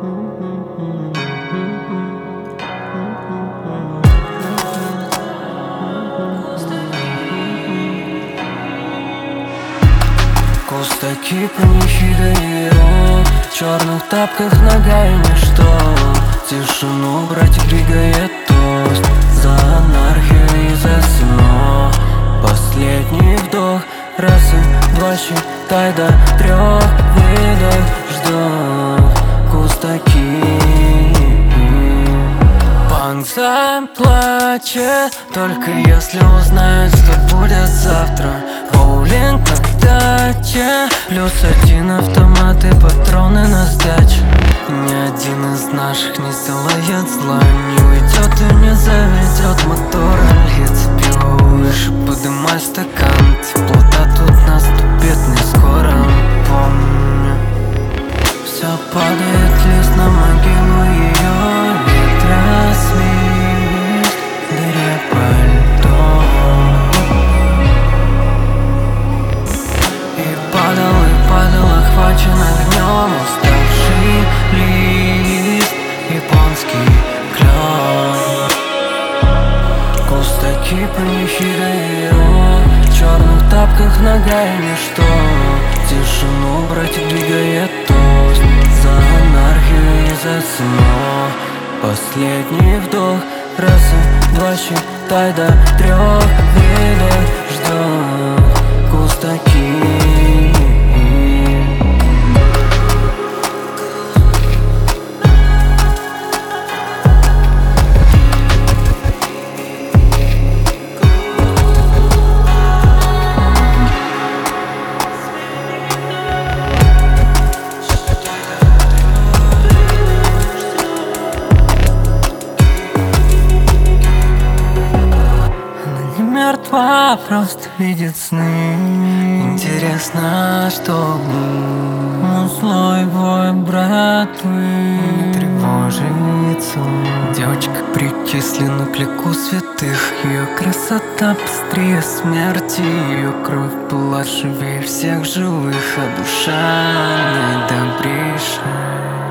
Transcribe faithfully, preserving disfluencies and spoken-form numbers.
Кустаки панихида, в черных тапках ногами ничто. Тишину братья двигает тост за анархию и за СМО. Последний вдох, раз и два, считай до трех. Выдох, ждем кустаки. Панк заплачет, только если узнает, что будет завтра. Боулинг на даче, плюс один автомат и патроны на сдачу. Ни один из наших не сделает зла, не уйдет и не заведет мотор. Льется пиво выше, подымай стакан. Теплота тут наступит не скоро. Помню, все падает, лист на могилу ее. Ветра свист, дыре пальто. И падал, и падал, охвачен огнем уставший лист, японский клен. Кустаки панихида, в черных тапках ногами ничто. Тишину братья двигает тост за анархию и за СМО. Последний вдох, раз и два, считай до трех. Выдох, ждем кустаки. Мертва, просто видит сны. Интересно, что он злой твой брат, не тревожится. Девочка причислена к лику святых. Ее красота быстрее смерти, ее кровь была живее всех живых, а душа наидобрейшая.